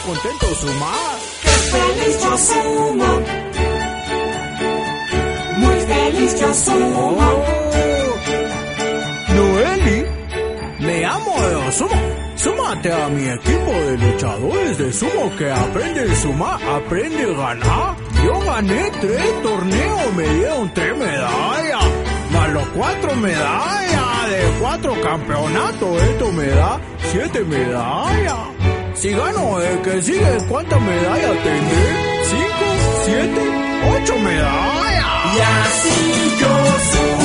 contento sumar. ¡Qué feliz yo sumo! Muy feliz yo sumo. Noeli, me llamo de Sumo. Súmate a mi equipo de luchadores de sumo que aprende a sumar, aprende a ganar. Yo gané 3 torneos, me dieron 3 medallas, más los 4 medallas de 4 campeonatos. Esto me da 7 medallas. Si gano el que sigue, ¿cuántas medallas tendré? 5, 7, 8 medallas. Y así yo sumo.